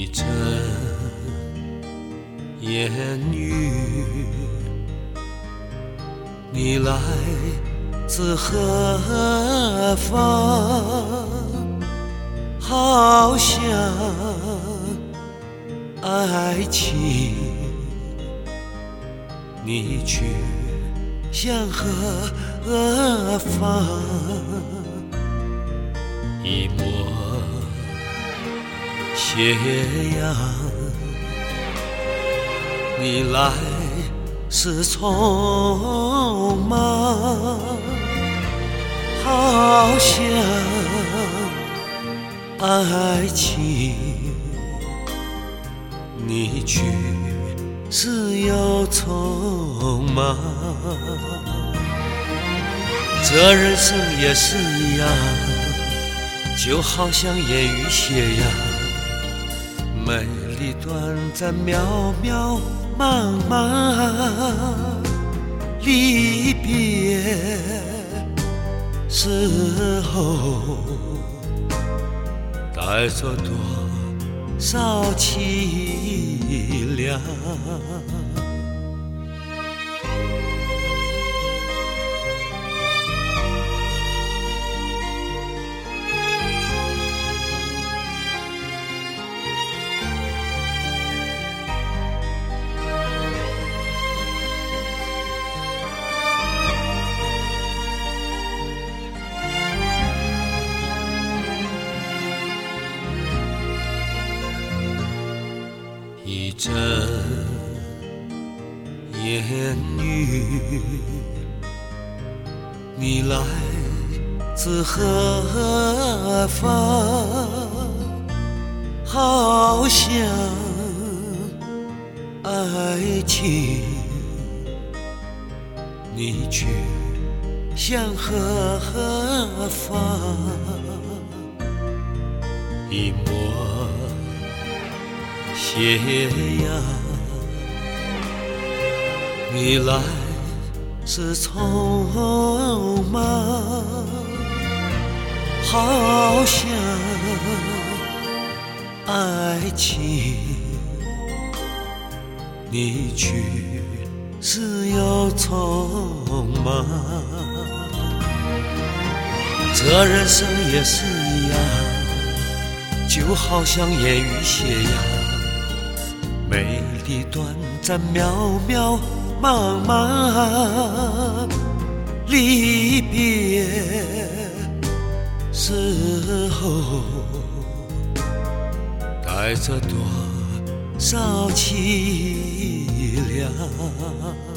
一阵烟雨，你来自何方？好像爱情，你去向何方？一抹斜阳，你来是匆忙，好像爱情，你去是又匆忙。这人生也是一样，就好像烟雨斜阳，美丽短暂，渺渺茫茫。离别时候，带着多少凄凉？一阵烟雨，你来自何方？好像爱情，你去向何方？一抹斜阳，你来是匆忙，好像爱情，你去是又匆忙。这人生也是一样，就好像烟雨斜阳，美丽短暂，渺渺茫茫。离别时候，带着多少凄凉？